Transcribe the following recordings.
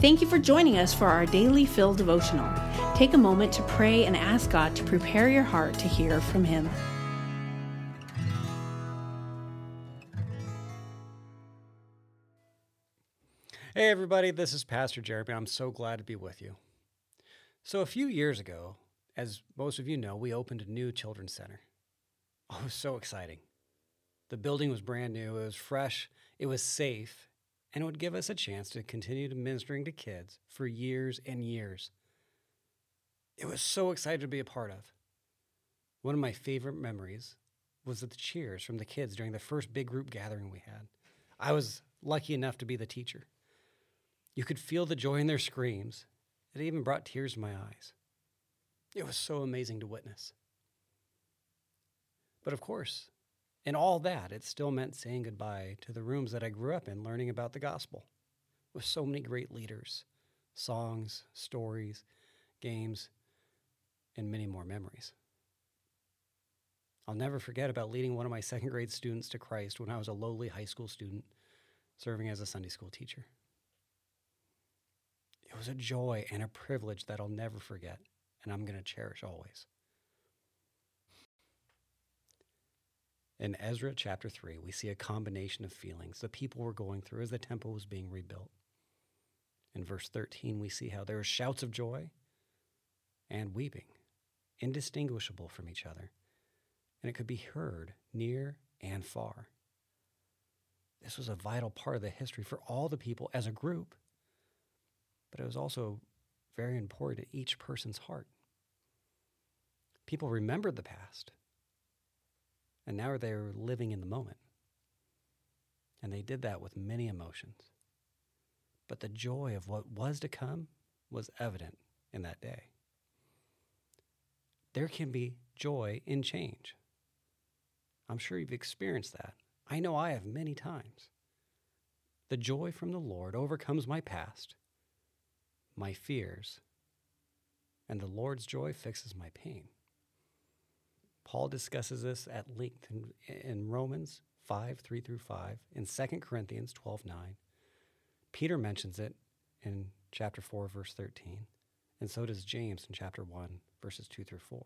Thank you for joining us for our Daily Fill devotional. Take a moment to pray and ask God to prepare your heart to hear from Him. Hey everybody, this is Pastor Jeremy. I'm so glad to be with you. So a few years ago, as most of you know, we opened a new children's center. Oh, it was so exciting. The building was brand new, it was fresh, it was safe, and it would give us a chance to continue to ministering to kids for years and years. It was so excited to be a part of. One of my favorite memories was the cheers from the kids during the first big group gathering we had. I was lucky enough to be the teacher. You could feel the joy in their screams. It even brought tears to my eyes. It was so amazing to witness. But of course, in all that, it still meant saying goodbye to the rooms that I grew up in learning about the gospel, with so many great leaders, songs, stories, games, and many more memories. I'll never forget about leading one of my second grade students to Christ when I was a lowly high school student serving as a Sunday school teacher. It was a joy and a privilege that I'll never forget, and I'm going to cherish always. In Ezra chapter 3, we see a combination of feelings the people were going through as the temple was being rebuilt. In verse 13, we see how there were shouts of joy and weeping, indistinguishable from each other, and it could be heard near and far. This was a vital part of the history for all the people as a group, but it was also very important to each person's heart. People remembered the past, and now they were living in the moment. And they did that with many emotions. But the joy of what was to come was evident in that day. There can be joy in change. I'm sure you've experienced that. I know I have many times. The joy from the Lord overcomes my past, my fears, and the Lord's joy fixes my pain. Paul discusses this at length in Romans 5:3-5, in 2 Corinthians 12:9. Peter mentions it in chapter 4, verse 13, and so does James in chapter 1, verses 2-4.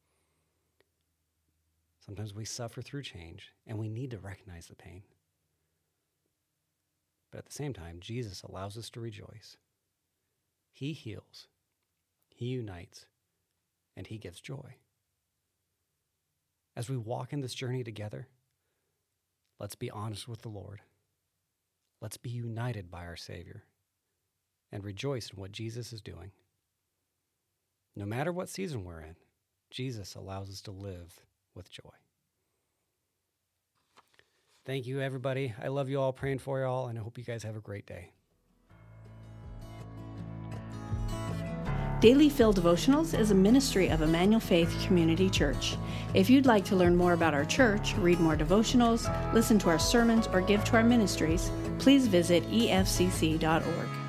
Sometimes we suffer through change, and we need to recognize the pain. But at the same time, Jesus allows us to rejoice. He heals, He unites, and He gives joy. As we walk in this journey together, let's be honest with the Lord. Let's be united by our Savior and rejoice in what Jesus is doing. No matter what season we're in, Jesus allows us to live with joy. Thank you, everybody. I love you all, praying for you all, and I hope you guys have a great day. Daily Fill Devotionals is a ministry of Emmanuel Faith Community Church. If you'd like to learn more about our church, read more devotionals, listen to our sermons, or give to our ministries, please visit efcc.org.